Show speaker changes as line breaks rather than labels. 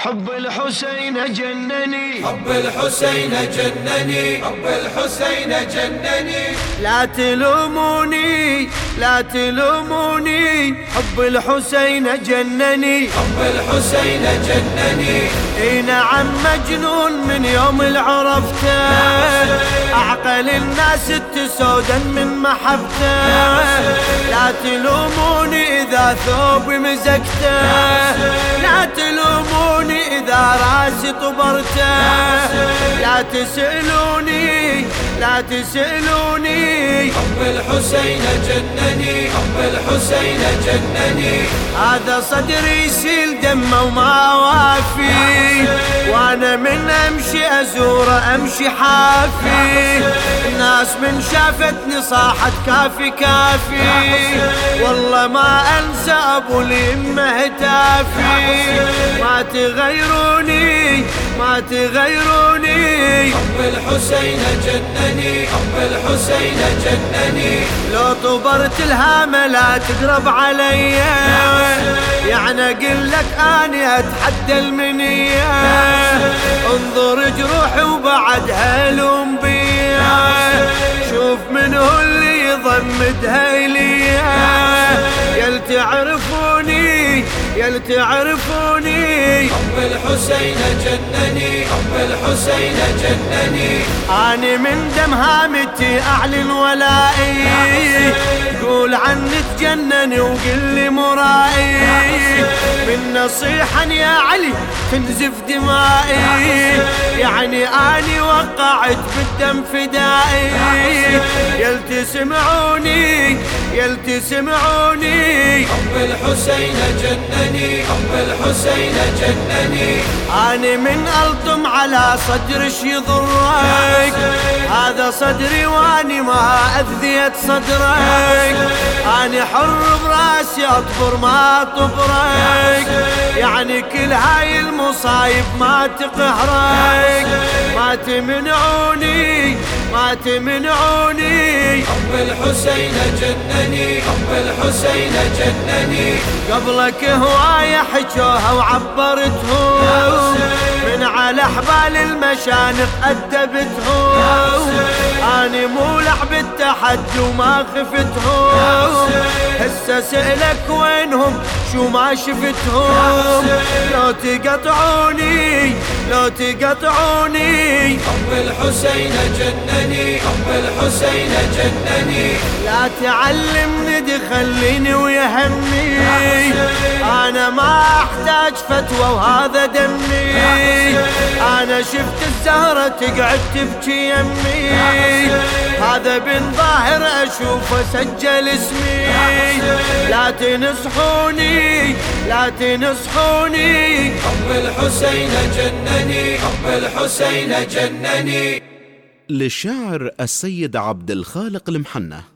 حب الحسين جنني،
حب الحسين جنني، حب الحسين جنني.
لا تلوموني لا تلوموني، حب الحسين جنني،
حب الحسين جنني.
اي نعم مجنون من يوم العرفته، اعقل الناس التسودا من محبته. لا تلوموني اذا ثوبي مزقته، لا تلوموني اذا راسي طبرته. لا تسألوني لا تسألوني،
حب الحسين جنني، حب الحسين جنني.
هذا صدري يسيل دمه وما وافي، وانا من امشي ازوره امشي حافي. الناس من شافتني صاحت كافي كافي، والله ما انسى ابو اليمه هتافي. ما تغيروني ما تغيروني،
حب الحسين جنني، حب الحسين جنني.
لو طبرت الهامة لا تقرب علي، يعني اقول لك اني اتحدى المنية. انظر جروحي وبعدها لوم بيا، شوف من هو اللي يضمدها اليا. يل تعرفوني يل تعرفوني،
حب الحسين جنني، حب الحسين جنني.
أنا من دم هامتي أعلن ولائي، قول عني تجنني وقل لي مرائي. من نصيحا يا علي تنزف دمائي، يعني أني وقعت بالدم فدائي. يل تسمعوني يل تسمعوني،
حب الحسين جنني، حب الحسين جنني.
أنا من ألطم على صدرش يضرك، هذا صدري واني ما أذيت صدرك. أنا حر براسي أطبر ما طبرك، يعني كل هاي المصايب ما تقهرك. ما تمنعوني ما تمنعوني،
حب الحسين جنني، حب الحسين جنني.
قبلك هواية حجوها وعبرتهم، من على حبال المشانق أدبتهم. أنا مو لعب التحدي وما خفتهم، هسه سألك وينهم شو ما شفتهم. لو تقطعوني لو تقطعوني،
حب الحسين جنني، حب الحسين جنني.
لا تعلمني دخليني ويهمني، أنا ما أحتاج فتوى وهذا دمي. أنا شفت الزهرة تقعد تبكي يمي، هذا بن ظاهر أشوفه سجل اسمي. لا تنصحوني لا تنصحوني،
حب الحسين جنني، حب الحسين جنني.
للشاعر السيد عبد الخالق المحنة.